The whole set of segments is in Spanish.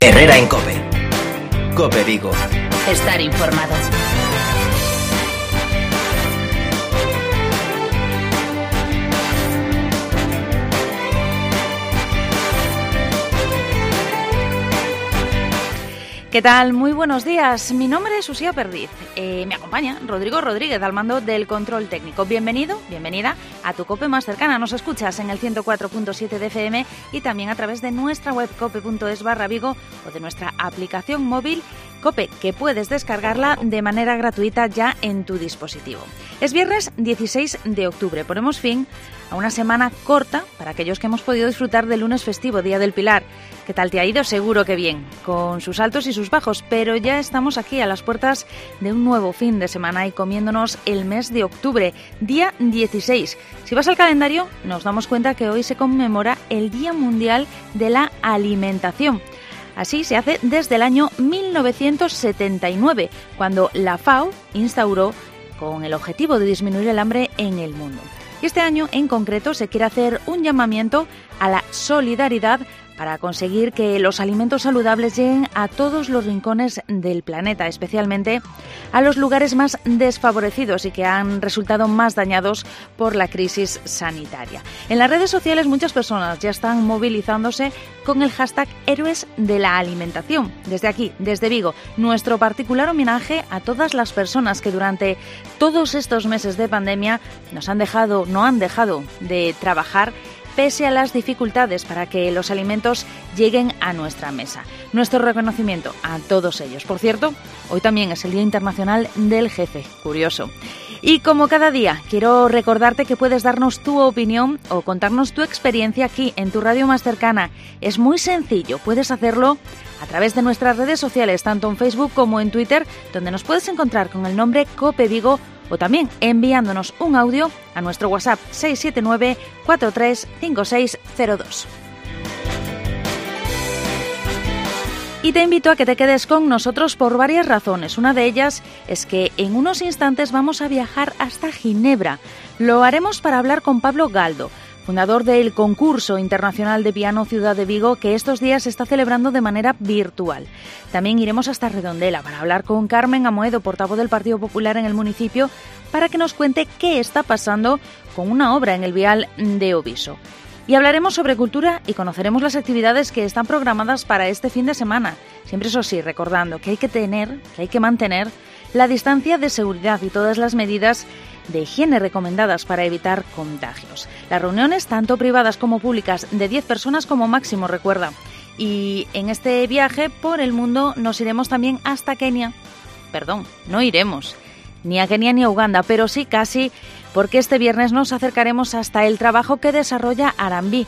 Herrera en COPE. COPE Vigo. Estar informado. ¿Qué tal? Muy buenos días. Mi nombre es Usía Perdiz. Me acompaña Rodrigo Rodríguez al mando del control técnico. Bienvenido, bienvenida a tu COPE más cercana. Nos escuchas en el 104.7 de FM y también a través de nuestra web cope.es/Vigo o de nuestra aplicación móvil COPE, que puedes descargarla de manera gratuita ya en tu dispositivo. Es viernes 16 de octubre. Ponemos fin a una semana corta para aquellos que hemos podido disfrutar del lunes festivo, Día del Pilar. ¿Qué tal te ha ido? Seguro que bien, con sus altos y sus bajos, pero ya estamos aquí a las puertas de un nuevo fin de semana y comiéndonos el mes de octubre, día 16. Si vas al calendario, nos damos cuenta que hoy se conmemora el Día Mundial de la Alimentación. Así se hace desde el año 1979, cuando la FAO instauró con el objetivo de disminuir el hambre en el mundo. Y este año en concreto se quiere hacer un llamamiento a la solidaridad para conseguir que los alimentos saludables lleguen a todos los rincones del planeta, especialmente a los lugares más desfavorecidos y que han resultado más dañados por la crisis sanitaria. En las redes sociales muchas personas ya están movilizándose con el hashtag Héroes de la Alimentación. Desde aquí, desde Vigo, nuestro particular homenaje a todas las personas que durante todos estos meses de pandemia no han dejado de trabajar pese a las dificultades para que los alimentos lleguen a nuestra mesa. Nuestro reconocimiento a todos ellos. Por cierto, hoy también es el Día Internacional del Jefe. Curioso. Y como cada día, quiero recordarte que puedes darnos tu opinión o contarnos tu experiencia aquí en tu radio más cercana. Es muy sencillo, puedes hacerlo a través de nuestras redes sociales, tanto en Facebook como en Twitter, donde nos puedes encontrar con el nombre COPE Vigo, o también enviándonos un audio a nuestro WhatsApp 679 435602. Y te invito a que te quedes con nosotros por varias razones. Una de ellas es que en unos instantes vamos a viajar hasta Ginebra. Lo haremos para hablar con Pablo Galdo, fundador del concurso internacional de piano Ciudad de Vigo, que estos días se está celebrando de manera virtual. También iremos hasta Redondela para hablar con Carmen Amoedo, portavoz del Partido Popular en el municipio, para que nos cuente qué está pasando con una obra en el vial de Oviso. Y hablaremos sobre cultura y conoceremos las actividades que están programadas para este fin de semana. Siempre eso sí, recordando que hay que mantener la distancia de seguridad y todas las medidas de higiene recomendadas para evitar contagios. Las reuniones, tanto privadas como públicas, de 10 personas como máximo, recuerda. Y en este viaje por el mundo nos iremos también hasta Kenia. Perdón, no iremos ni a Kenia ni a Uganda, pero sí casi, porque este viernes nos acercaremos hasta el trabajo que desarrolla Arambe,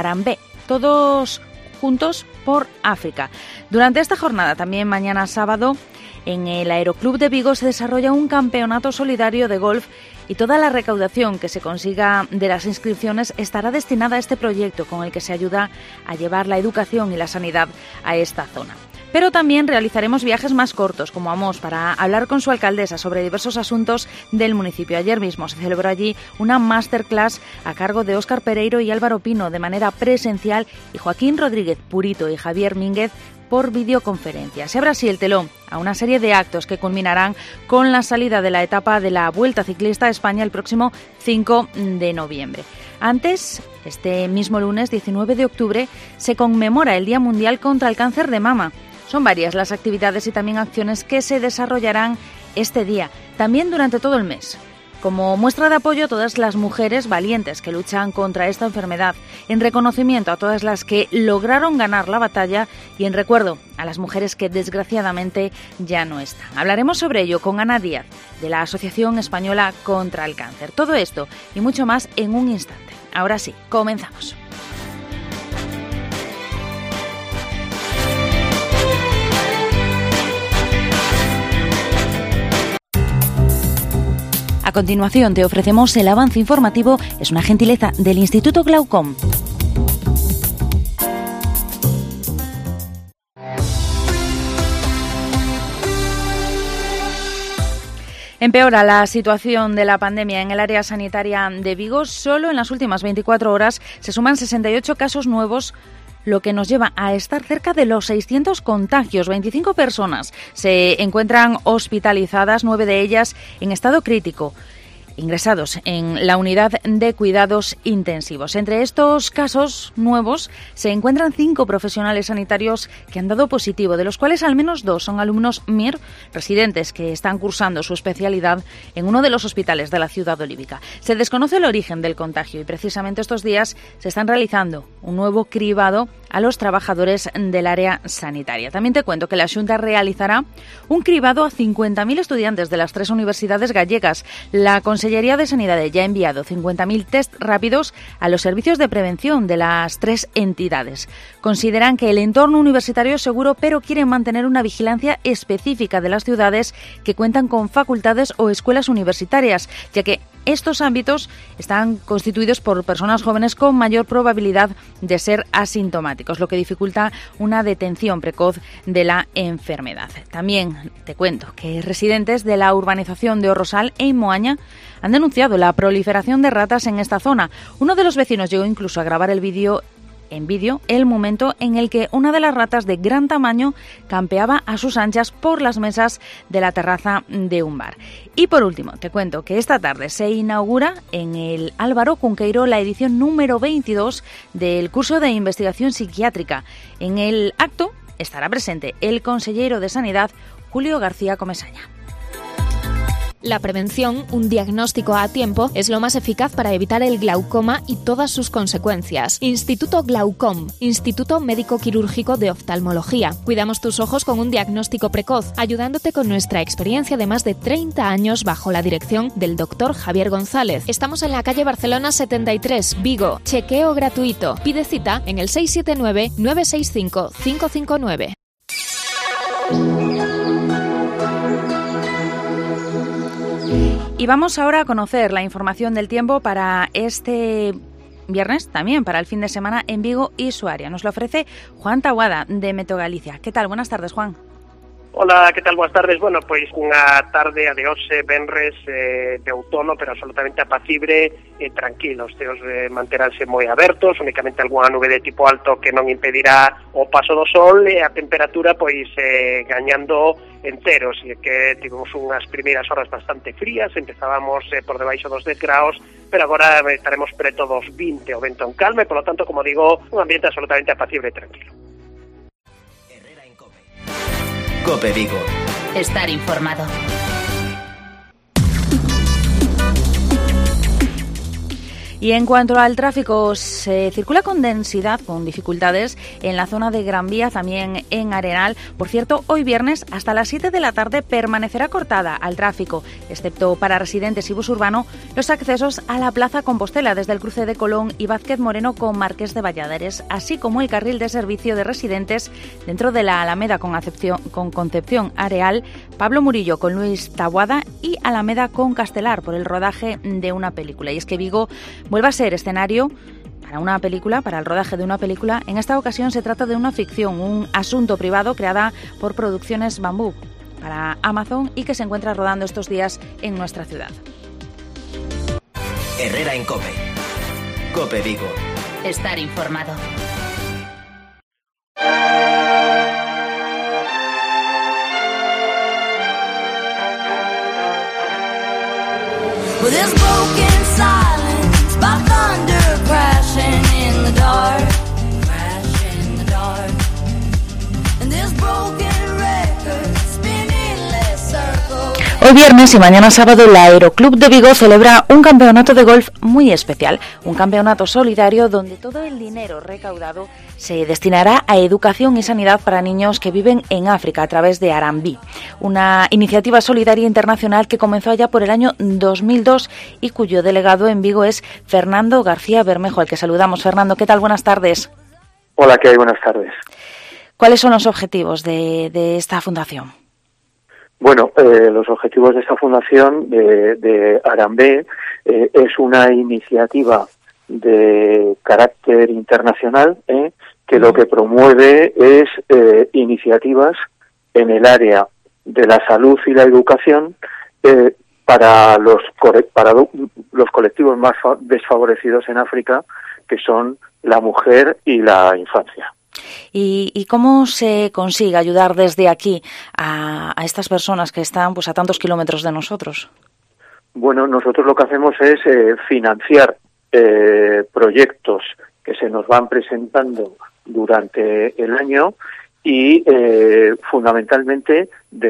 todos juntos por África. Durante esta jornada, también mañana sábado, en el Aeroclub de Vigo se desarrolla un campeonato solidario de golf y toda la recaudación que se consiga de las inscripciones estará destinada a este proyecto con el que se ayuda a llevar la educación y la sanidad a esta zona. Pero también realizaremos viajes más cortos, como Amos, para hablar con su alcaldesa sobre diversos asuntos del municipio. Ayer mismo se celebró allí una masterclass a cargo de Óscar Pereiro y Álvaro Pino de manera presencial y Joaquín Rodríguez Purito y Javier Mínguez por videoconferencia. Se abre así el telón a una serie de actos que culminarán con la salida de la etapa de la Vuelta Ciclista a España el próximo 5 de noviembre. Antes, este mismo lunes 19 de octubre, se conmemora el Día Mundial contra el Cáncer de Mama. Son varias las actividades y también acciones que se desarrollarán este día, también durante todo el mes. Como muestra de apoyo a todas las mujeres valientes que luchan contra esta enfermedad, en reconocimiento a todas las que lograron ganar la batalla y en recuerdo a las mujeres que desgraciadamente ya no están. Hablaremos sobre ello con Ana Díaz, de la Asociación Española contra el Cáncer. Todo esto y mucho más en un instante. Ahora sí, comenzamos. A continuación te ofrecemos el avance informativo, es una gentileza del Instituto Glaucom. Empeora la situación de la pandemia en el área sanitaria de Vigo. Solo en las últimas 24 horas se suman 68 casos nuevos lo que nos lleva a estar cerca de los 600 contagios. 25 personas se encuentran hospitalizadas, 9 de ellas en estado crítico, ingresados en la unidad de cuidados intensivos. Entre estos casos nuevos se encuentran 5 profesionales sanitarios que han dado positivo, de los cuales al menos 2 son alumnos MIR, residentes que están cursando su especialidad en uno de los hospitales de la ciudad olívica. Se desconoce el origen del contagio y precisamente estos días se están realizando un nuevo cribado a los trabajadores del área sanitaria. También te cuento que la Xunta realizará un cribado a 50.000 estudiantes de las 3 universidades gallegas. La Consellería de Sanidad ya ha enviado 50.000 test rápidos a los servicios de prevención de las 3 entidades. Consideran que el entorno universitario es seguro, pero quieren mantener una vigilancia específica de las ciudades que cuentan con facultades o escuelas universitarias, ya que estos ámbitos están constituidos por personas jóvenes con mayor probabilidad de ser asintomáticos, lo que dificulta una detención precoz de la enfermedad. También te cuento que residentes de la urbanización de Orrosal en Moaña han denunciado la proliferación de ratas en esta zona. Uno de los vecinos llegó incluso a grabar en vídeo el momento en el que una de las ratas de gran tamaño campeaba a sus anchas por las mesas de la terraza de un bar. Y por último, te cuento que esta tarde se inaugura en el Álvaro Cunqueiro la edición número 22 del curso de investigación psiquiátrica. En el acto estará presente el consejero de Sanidad, Julio García Comesaña. La prevención, un diagnóstico a tiempo, es lo más eficaz para evitar el glaucoma y todas sus consecuencias. Instituto Glaucom, Instituto Médico Quirúrgico de Oftalmología. Cuidamos tus ojos con un diagnóstico precoz, ayudándote con nuestra experiencia de más de 30 años bajo la dirección del Dr. Javier González. Estamos en la calle Barcelona 73, Vigo. Chequeo gratuito. Pide cita en el 679-965-559. Y vamos ahora a conocer la información del tiempo para este viernes, también para el fin de semana en Vigo y su área. Nos lo ofrece Juan Taboada, de Meteo Galicia. ¿Qué tal? Buenas tardes, Juan. Hola, que tal? Boas tardes. Bueno, pois unha tarde a de hoxe, venres, de outono, pero absolutamente apacible e tranquilo. Os ceos manteránse moi abertos, únicamente algunha nube de tipo alto que non impedirá o paso do sol e a temperatura pois gañando en ceros, e que tivemos unhas primeiras horas bastante frías, empezábamos por debaixo dos 10 graus, pero agora estaremos preto dos 20, o vento en calma, e polo tanto, como digo, un ambiente absolutamente apacible e tranquilo. COPE Vigo. Estar informado. Y en cuanto al tráfico, se circula con densidad, con dificultades en la zona de Gran Vía, también en Arenal. Por cierto, hoy viernes hasta las 7 de la tarde permanecerá cortada al tráfico, excepto para residentes y bus urbano, los accesos a la Plaza Compostela desde el cruce de Colón y Vázquez Moreno con Marqués de Valladares, así como el carril de servicio de residentes dentro de la Alameda con Concepción Areal, Pablo Murillo con Luis Taboada y Alameda con Castelar por el rodaje de una película. Y es que Vigo vuelve a ser escenario para una película, para el rodaje de una película. En esta ocasión se trata de una ficción, un asunto privado creada por Producciones Bambú para Amazon y que se encuentra rodando estos días en nuestra ciudad. Herrera en COPE. COPE Vigo. Estar informado. Well, there's broken silence by thunder crashing in the dark, and there's broken records spinning less circles. Hoy viernes y mañana sábado el Aeroclub de Vigo celebra un campeonato de golf muy especial, un campeonato solidario donde todo el dinero recaudado se destinará a educación y sanidad para niños que viven en África a través de Arambí, una iniciativa solidaria internacional que comenzó allá por el año 2002 y cuyo delegado en Vigo es Fernando García Bermejo, al que saludamos. Fernando, ¿qué tal? Buenas tardes. Hola, ¿qué hay? Buenas tardes. ¿Cuáles son los objetivos de esta fundación? Bueno, los objetivos de esta fundación de Arambé es una iniciativa de carácter internacional que lo que promueve es iniciativas en el área de la salud y la educación para los colectivos más desfavorecidos en África, que son la mujer y la infancia. ¿Y cómo se consigue ayudar desde aquí a estas personas que están pues a tantos kilómetros de nosotros? Bueno, nosotros lo que hacemos es financiar proyectos que se nos van presentando durante el año y fundamentalmente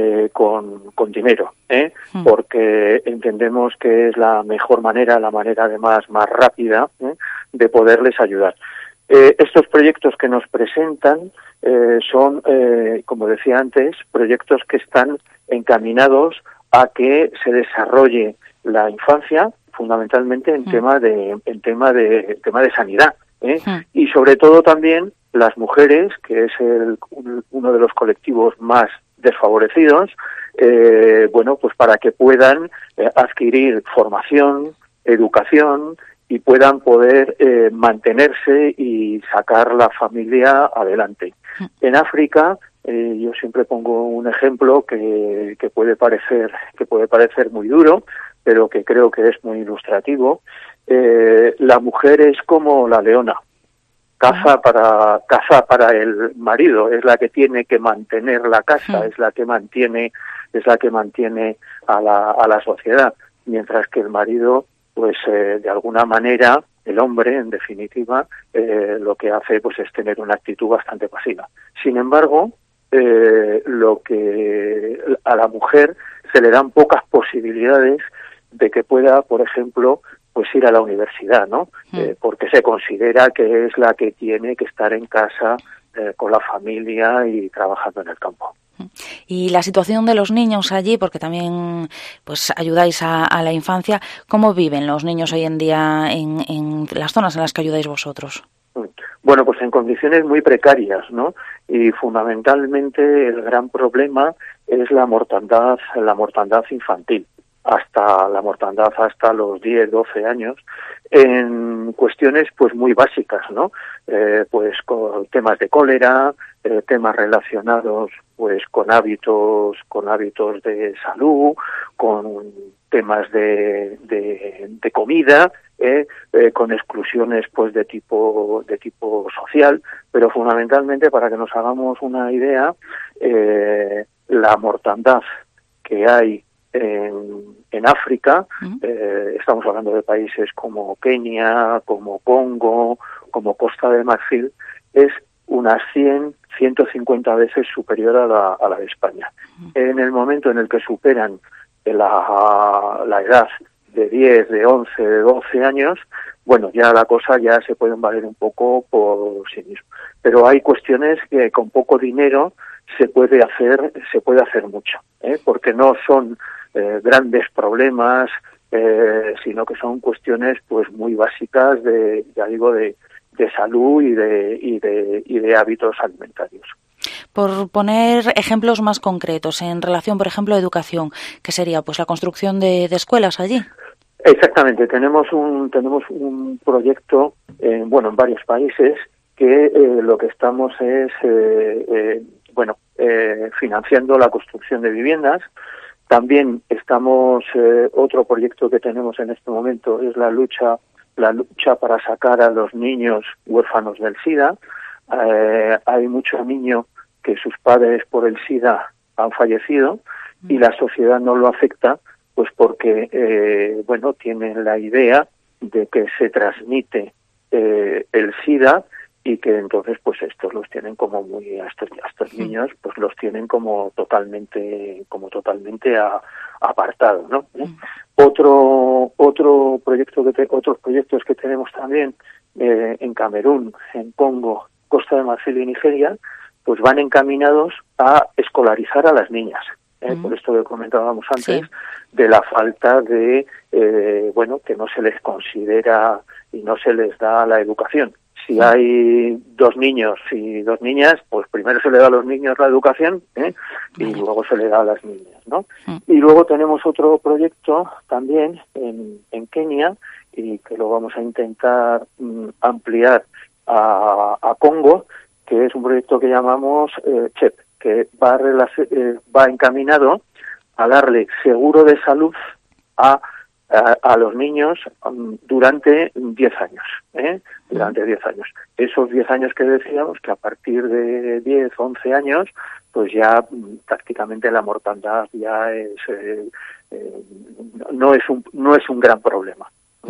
con dinero, porque entendemos que es la mejor manera, la manera además más rápida de poderles ayudar. Estos proyectos que nos presentan son, como decía antes, proyectos que están encaminados a que se desarrolle la infancia, fundamentalmente en tema de sanidad, y sobre todo también las mujeres, que es uno de los colectivos más desfavorecidos, bueno, pues para que puedan adquirir formación, educación y puedan poder mantenerse y sacar la familia adelante. En África, yo siempre pongo un ejemplo que puede parecer muy duro, pero que creo que es muy ilustrativo. La mujer es como la leona, caza para el marido, es la que tiene que mantener la casa, es la que mantiene a la sociedad, mientras que el marido, pues de alguna manera, el hombre, en definitiva, lo que hace pues es tener una actitud bastante pasiva. Sin embargo, lo que a la mujer se le dan pocas posibilidades de que pueda, por ejemplo, pues ir a la universidad, ¿no? Porque se considera que es la que tiene que estar en casa con la familia y trabajando en el campo. Y la situación de los niños allí, porque también pues ayudáis a la infancia, ¿cómo viven los niños hoy en día en las zonas en las que ayudáis vosotros? Bueno, pues en condiciones muy precarias, ¿no? Y fundamentalmente el gran problema es la mortandad infantil, hasta los 10, 12 años, en cuestiones pues muy básicas, ¿no? Pues con temas de cólera, temas relacionados pues con hábitos de salud, con temas de comida, con exclusiones pues de tipo social, pero fundamentalmente, para que nos hagamos una idea, la mortandad que hay en África, estamos hablando de países como Kenia, como Congo, como Costa de Marfil, es unas 150 veces superior a la de España. En el momento en el que superan la edad de 10, de 11, de 12 años, bueno, ya la cosa ya se pueden valer un poco por sí mismo. Pero hay cuestiones que con poco dinero se puede hacer mucho, porque no son grandes problemas, sino que son cuestiones pues muy básicas de salud y de hábitos alimentarios. Por poner ejemplos más concretos en relación, por ejemplo, a educación, ¿qué sería? Pues la construcción de escuelas allí. Exactamente, tenemos un proyecto en varios países que lo que estamos es financiando la construcción de viviendas. También estamos otro proyecto que tenemos en este momento es la lucha para sacar a los niños huérfanos del SIDA. Hay mucho niño que sus padres por el SIDA han fallecido y la sociedad no lo acepta, pues porque tienen la idea de que se transmite el SIDA y que entonces pues estos los tienen como muy a estos niños pues los tienen como totalmente apartados, ¿no? Otros proyectos que tenemos también en Camerún, en Congo, Costa de Marfil y Nigeria, pues van encaminados a escolarizar a las niñas. Por esto que comentábamos antes, de la falta de que no se les considera y no se les da la educación. Si hay 2 niños y 2 niñas, pues primero se le da a los niños la educación y luego se le da a las niñas, ¿no? Y luego tenemos otro proyecto también en Kenia y que lo vamos a intentar ampliar a Congo, que es un proyecto que llamamos CHEP, que va encaminado a darle seguro de salud a a los niños durante 10 años, durante 10 años. Esos 10 años que decíamos, que a partir de 10, 11 años, pues ya prácticamente la mortandad ya es no es un gran problema.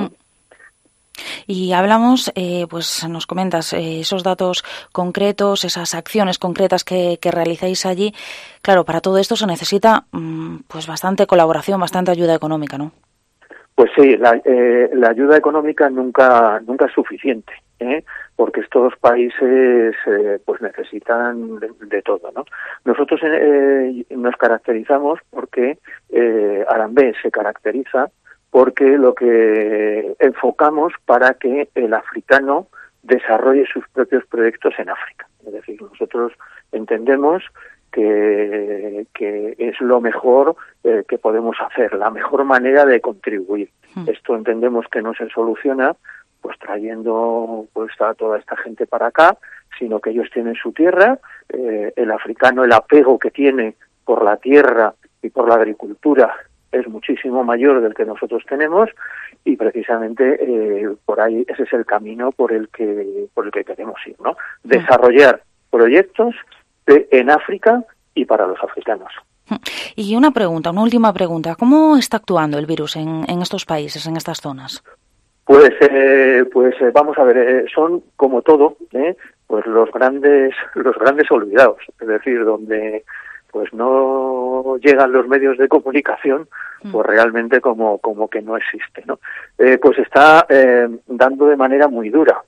Y hablamos, pues nos comentas esos datos concretos, esas acciones concretas que realizáis allí. Claro, para todo esto se necesita pues bastante colaboración, bastante ayuda económica, ¿no? Pues sí, la ayuda económica nunca es suficiente, porque estos países pues necesitan de todo, ¿no? Nosotros nos caracterizamos porque Arambé se caracteriza porque lo que enfocamos para que el africano desarrolle sus propios proyectos en África. Es decir, nosotros entendemos que es lo mejor que podemos hacer, la mejor manera de contribuir. Esto entendemos que no se soluciona pues trayendo pues a toda esta gente para acá, sino que ellos tienen su tierra, el africano, el apego que tiene por la tierra y por la agricultura es muchísimo mayor del que nosotros tenemos, y precisamente por ahí ese es el camino por el que queremos ir, ¿no? Desarrollar proyectos en África y para los africanos. Y una última pregunta. ¿Cómo está actuando el virus en estos países, en estas zonas? Pues vamos a ver, son como todo, pues los grandes olvidados, es decir, donde pues no llegan los medios de comunicación, pues realmente como que no existe, ¿no? Pues está dando de manera muy dura,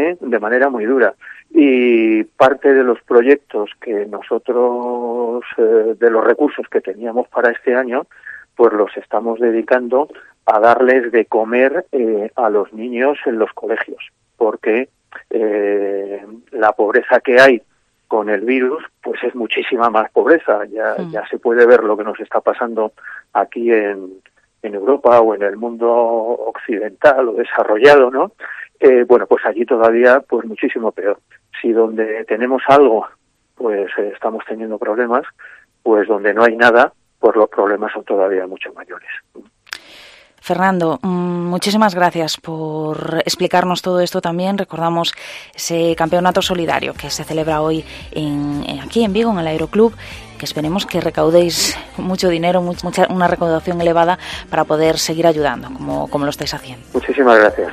y parte de los proyectos que nosotros, de los recursos que teníamos para este año, pues los estamos dedicando a darles de comer a los niños en los colegios, porque la pobreza que hay con el virus, pues es muchísima más pobreza. Ya se puede ver lo que nos está pasando aquí en Europa o en el mundo occidental o desarrollado, ¿no? Bueno, pues allí todavía pues muchísimo peor. Si donde tenemos algo, pues estamos teniendo problemas, pues donde no hay nada, pues los problemas son todavía mucho mayores. Fernando, muchísimas gracias por explicarnos todo esto también. Recordamos ese campeonato solidario que se celebra hoy aquí en Vigo, en el Aeroclub, que esperemos que recaudéis mucho dinero, una recaudación elevada para poder seguir ayudando, como lo estáis haciendo. Muchísimas gracias.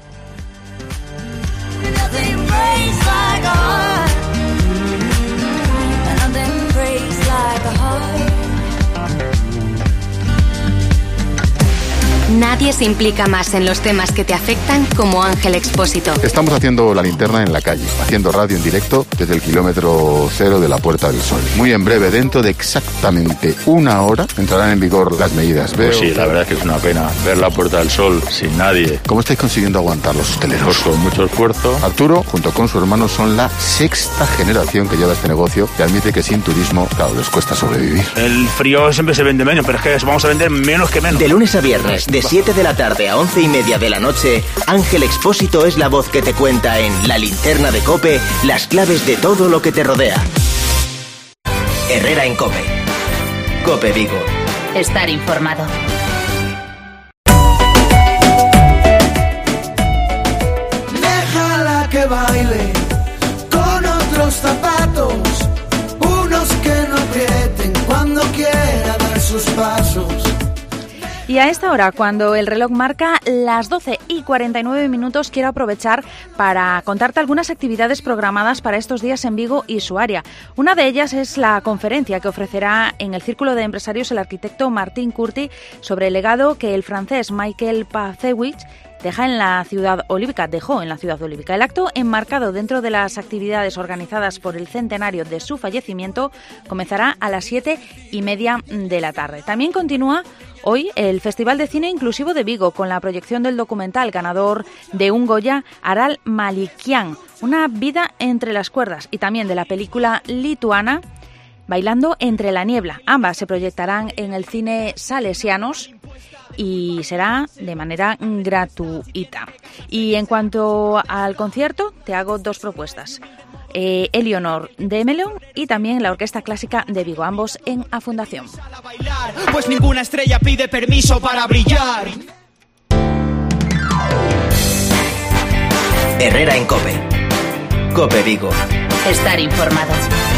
Nadie se implica más en los temas que te afectan como Ángel Expósito. Estamos haciendo la linterna en la calle, haciendo radio en directo desde el kilómetro 0 de la Puerta del Sol. Muy en breve, dentro de exactamente una hora, entrarán en vigor las medidas. Pues sí, la verdad es que es una pena ver la Puerta del Sol sin nadie. ¿Cómo estáis consiguiendo aguantar los hosteleros? Pues con mucho esfuerzo. Arturo, junto con su hermano, son la 6ª generación que lleva este negocio y admite que sin turismo, claro, les cuesta sobrevivir. El frío siempre se vende menos, pero es que vamos a vender menos que menos. De lunes a viernes, de 7 de la tarde a 11:30 de la noche, Ángel Expósito es la voz que te cuenta en La Linterna de COPE las claves de todo lo que te rodea. Herrera en COPE. COPE Vigo. Estar informado. Déjala que baile con otros zapatos, unos que no aprieten cuando quiera dar sus pasos. Y a esta hora, cuando el reloj marca las 12:49, quiero aprovechar para contarte algunas actividades programadas para estos días en Vigo y su área. Una de ellas es la conferencia que ofrecerá en el Círculo de Empresarios el arquitecto Martín Curti sobre el legado que el francés Michael Pacewicz dejó en la ciudad olívica. El acto, enmarcado dentro de las actividades organizadas por el centenario de su fallecimiento, comenzará a las 7:30 de la tarde. También continúa hoy el Festival de Cine Inclusivo de Vigo con la proyección del documental ganador de un Goya, Aral Malikian, Una vida entre las cuerdas, y también de la película lituana Bailando entre la niebla. Ambas se proyectarán en el cine Salesianos y será de manera gratuita. Y en cuanto al concierto, te hago dos propuestas. Eleonor de Melón y también la Orquesta Clásica de Vigo, ambos en A Fundación. Pues ninguna estrella pide permiso para brillar. Herrera en COPE. COPE Vigo. Estar informado.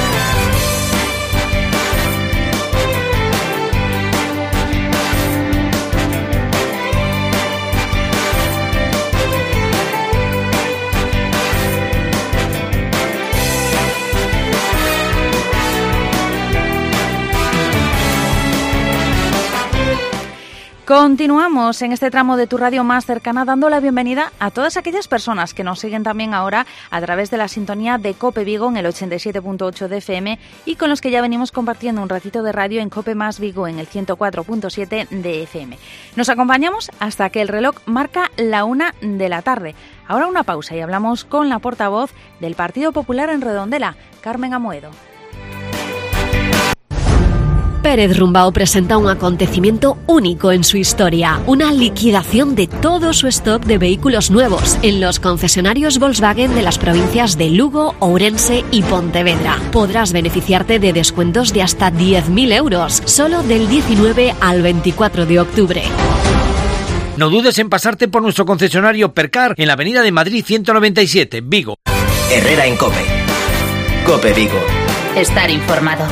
Continuamos en este tramo de tu radio más cercana dando la bienvenida a todas aquellas personas que nos siguen también ahora a través de la sintonía de COPE Vigo en el 87.8 de FM y con los que ya venimos compartiendo un ratito de radio en COPE más Vigo en el 104.7 de FM. Nos acompañamos hasta que el reloj marca la 1 de la tarde. Ahora una pausa y hablamos con la portavoz del Partido Popular en Redondela, Carmen Amoedo. Pérez Rumbao presenta un acontecimiento único en su historia, una liquidación de todo su stock de vehículos nuevos en los concesionarios Volkswagen de las provincias de Lugo, Ourense y Pontevedra. Podrás beneficiarte de descuentos de hasta 10.000 euros, solo del 19 al 24 de octubre. No dudes en pasarte por nuestro concesionario Percar en la avenida de Madrid 197, Vigo. Herrera en COPE. COPE Vigo. Estar informado.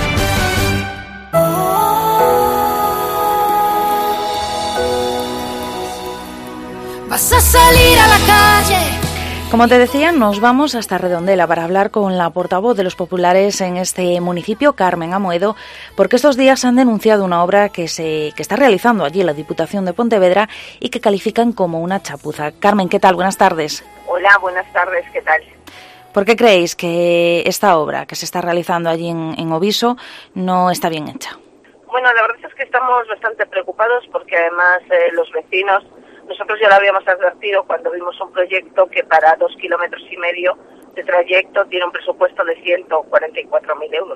Vas a salir a la calle. Como te decía, nos vamos hasta Redondela para hablar con la portavoz de los populares en este municipio, Carmen Amoedo, porque estos días han denunciado una obra que está realizando allí la Diputación de Pontevedra y que califican como una chapuza. Carmen, ¿qué tal? Buenas tardes. Hola, buenas tardes, ¿qué tal? ¿Por qué creéis que esta obra que se está realizando allí en Oviso no está bien hecha? Bueno, la verdad es que estamos bastante preocupados porque además los vecinos, nosotros ya lo habíamos advertido cuando vimos un proyecto que para 2,5 kilómetros de trayecto tiene un presupuesto de 144.000 euros.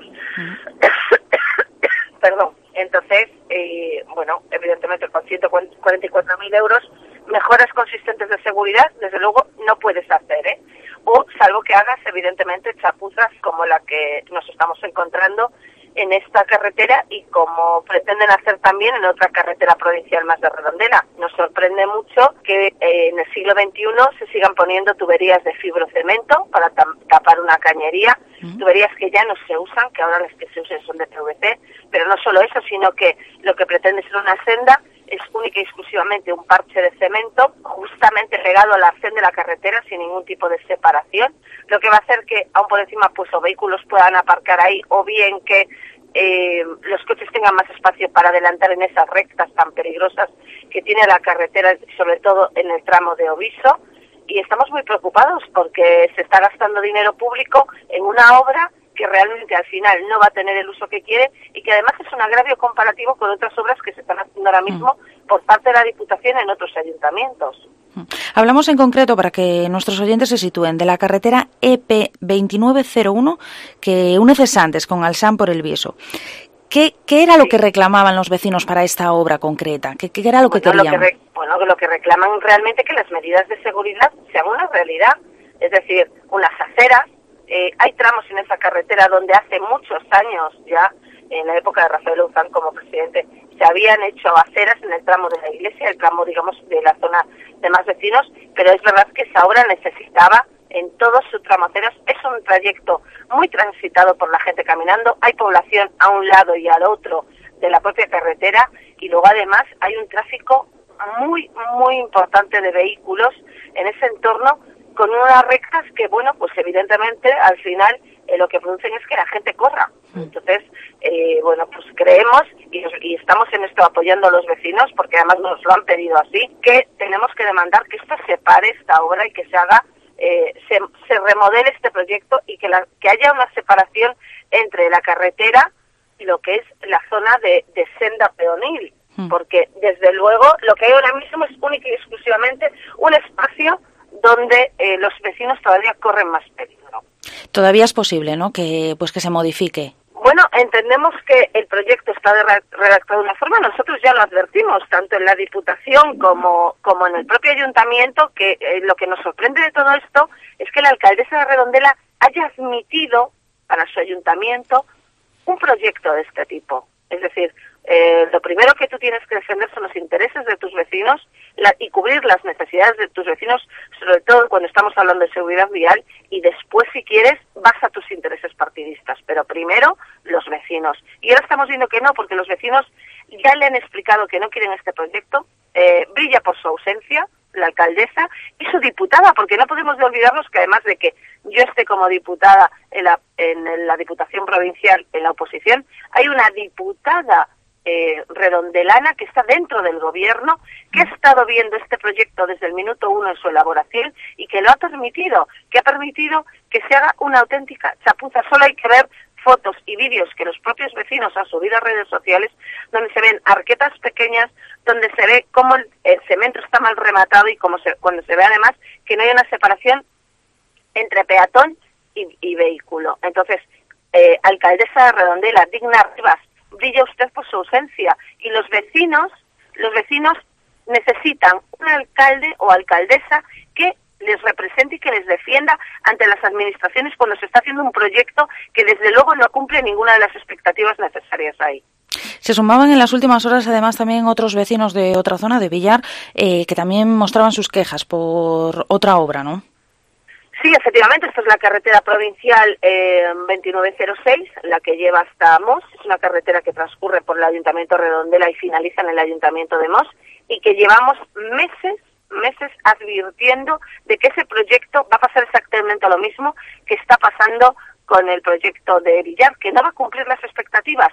Perdón. Entonces, bueno, evidentemente con 144.000 euros, mejoras consistentes de seguridad, desde luego, no puedes hacer, ¿eh? O salvo que hagas, evidentemente, chapuzas como la que nos estamos encontrando en esta carretera y como pretenden hacer también en otra carretera provincial más de Redondela. Nos sorprende mucho que en el siglo XXI se sigan poniendo tuberías de fibrocemento para tapar una cañería, tuberías que ya no se usan, que ahora las que se usan son de PVC, pero no solo eso, sino que lo que pretende ser una senda es única y exclusivamente un parche de cemento justamente pegado al arcén de la carretera sin ningún tipo de separación, lo que va a hacer que aún por encima pues o vehículos puedan aparcar ahí o bien que los coches tengan más espacio para adelantar en esas rectas tan peligrosas que tiene la carretera, sobre todo en el tramo de Oviso, y estamos muy preocupados porque se está gastando dinero público en una obra que realmente al final no va a tener el uso que quiere y que además es un agravio comparativo con otras obras que se están haciendo ahora mismo por parte de la Diputación en otros ayuntamientos. Hablamos en concreto, para que nuestros oyentes se sitúen, de la carretera EP 2901 que une Cesantes con Alsán por el Bieso. ¿Qué era lo que reclamaban los vecinos para esta obra concreta? ¿Qué era lo que querían? Lo que reclaman realmente es que las medidas de seguridad sean una realidad, es decir, unas aceras. Hay tramos en esa carretera donde hace muchos años ya, en la época de Rafael Ouzán como presidente, se habían hecho aceras en el tramo de la iglesia, el tramo, digamos, de la zona de más vecinos, pero es verdad que esa obra necesitaba en todo su tramo aceras. Es un trayecto muy transitado por la gente caminando, hay población a un lado y al otro de la propia carretera y luego además hay un tráfico muy, muy importante de vehículos en ese entorno con unas rectas que, bueno, pues evidentemente al final lo que producen es que la gente corra. Entonces, bueno, pues creemos y estamos en esto apoyando a los vecinos porque además nos lo han pedido así, que tenemos que demandar que esto se pare esta obra y que se haga, se remodele este proyecto y que haya una separación entre la carretera y lo que es la zona de senda peonil, porque desde luego lo que hay ahora mismo es única y exclusivamente un espacio donde los vecinos todavía corren más peligro. Todavía es posible, ¿no?, que se modifique. Bueno, entendemos que el proyecto está redactado de una forma, nosotros ya lo advertimos, tanto en la Diputación como en el propio Ayuntamiento, que lo que nos sorprende de todo esto es que la alcaldesa de Redondela haya admitido para su Ayuntamiento un proyecto de este tipo. Es decir, lo primero que tú tienes que defender son los intereses de tus vecinos y cubrir las necesidades de tus vecinos, sobre todo cuando estamos hablando de seguridad vial, y después, si quieres, vas a tus intereses partidistas, pero primero los vecinos. Y ahora estamos viendo que no, porque los vecinos ya le han explicado que no quieren este proyecto. Brilla por su ausencia la alcaldesa y su diputada, porque no podemos olvidarnos que además de que yo esté como diputada en la Diputación Provincial en la oposición, hay una diputada redondelana que está dentro del gobierno, que ha estado viendo este proyecto desde el minuto 1 en su elaboración y que lo ha permitido, que se haga una auténtica chapuza. Solo hay que ver fotos y vídeos que los propios vecinos han subido a redes sociales, donde se ven arquetas pequeñas, donde se ve cómo el cemento está mal rematado y cuando se ve además que no hay una separación entre peatón y vehículo. Entonces, alcaldesa de Redondela, Digna Rivas, brilla usted por su ausencia, y los vecinos necesitan un alcalde o alcaldesa que les represente y que les defienda ante las administraciones cuando se está haciendo un proyecto que desde luego no cumple ninguna de las expectativas necesarias ahí. Se sumaban en las últimas horas además también otros vecinos de otra zona, de Villar, que también mostraban sus quejas por otra obra, ¿no? Sí, efectivamente, esta es la carretera provincial 2906, la que lleva hasta Mos. Es una carretera que transcurre por el Ayuntamiento de Redondela y finaliza en el Ayuntamiento de Mos, y que llevamos meses advirtiendo de que ese proyecto va a pasar exactamente lo mismo que está pasando con el proyecto de Villar, que no va a cumplir las expectativas.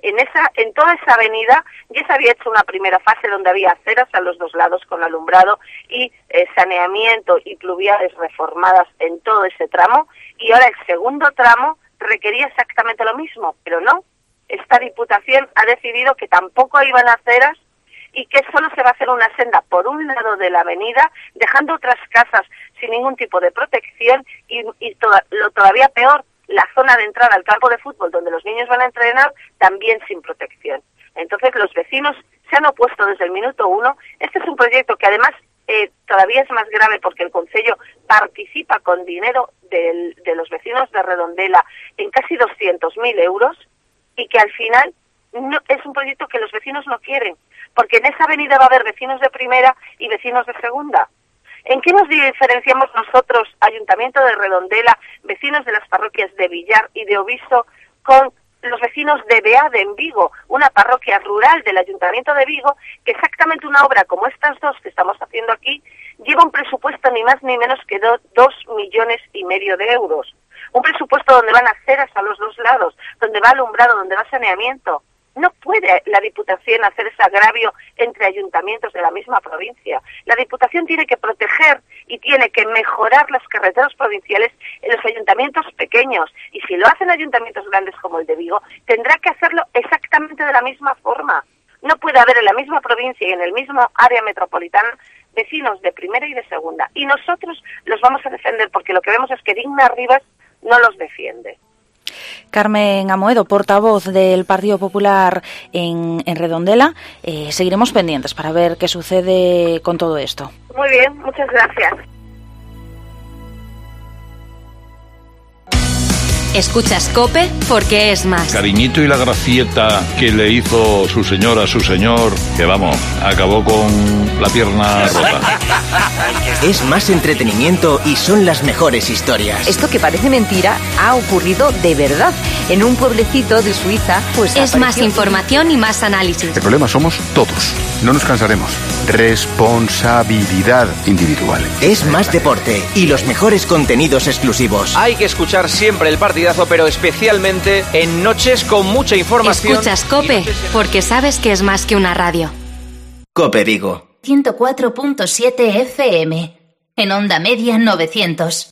En toda esa avenida ya se había hecho una primera fase donde había aceras a los dos lados con alumbrado y saneamiento y pluviales reformadas en todo ese tramo, y ahora el segundo tramo requería exactamente lo mismo, pero no. Esta Diputación ha decidido que tampoco iban aceras y que solo se va a hacer una senda por un lado de la avenida, dejando otras casas sin ningún tipo de protección y lo todavía peor, la zona de entrada al campo de fútbol donde los niños van a entrenar también sin protección. Entonces los vecinos se han opuesto desde el minuto 1. Este es un proyecto que además todavía es más grave porque el Concello participa con dinero de los vecinos de Redondela en casi 200.000 euros y que al final no, es un proyecto que los vecinos no quieren, porque en esa avenida va a haber vecinos de primera y vecinos de segunda. ¿En qué nos diferenciamos nosotros, Ayuntamiento de Redondela, vecinos de las parroquias de Villar y de Obiso, con los vecinos de Beade en Vigo, una parroquia rural del Ayuntamiento de Vigo, que exactamente una obra como estas dos que estamos haciendo aquí lleva un presupuesto ni más ni menos que 2,5 millones de euros? Un presupuesto donde van aceras a los dos lados, donde va alumbrado, donde va saneamiento. No puede la Diputación hacer ese agravio entre ayuntamientos de la misma provincia. La Diputación tiene que proteger y tiene que mejorar las carreteras provinciales en los ayuntamientos pequeños. Y si lo hacen ayuntamientos grandes como el de Vigo, tendrá que hacerlo exactamente de la misma forma. No puede haber en la misma provincia y en el mismo área metropolitana vecinos de primera y de segunda. Y nosotros los vamos a defender porque lo que vemos es que Digna Rivas no los defiende. Carmen Amoedo, portavoz del Partido Popular en Redondela. Seguiremos pendientes para ver qué sucede con todo esto. Muy bien, muchas gracias. Escuchas COPE porque es más. Cariñito y la gracieta que le hizo su señora a su señor, que vamos, acabó con la pierna rota. Es más entretenimiento y son las mejores historias. Esto que parece mentira ha ocurrido de verdad. En un pueblecito de Suiza, pues es más información y más análisis. El problema somos todos. No nos cansaremos. Responsabilidad individual. Es más deporte y los mejores contenidos exclusivos. Hay que escuchar siempre el partidazo, pero especialmente en noches con mucha información. Escuchas COPE porque sabes que es más que una radio. COPE Vigo 104.7 FM. En onda media 900.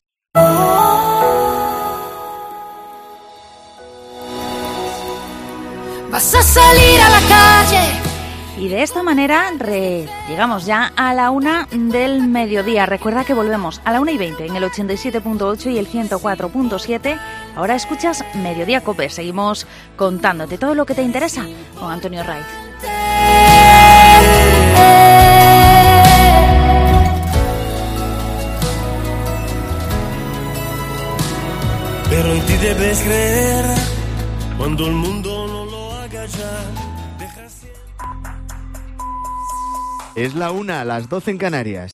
Vas a salir a la calle. Y de esta manera llegamos ya a la 1 del mediodía. Recuerda que volvemos a la 1:20 en el 87.8 y el 104.7. Ahora escuchas Mediodía COPE. Seguimos contándote todo lo que te interesa con Antonio Raiz. Pero en ti debes creer cuando el mundo no lo haga ya. Dejas Es la 1, las 12 en Canarias.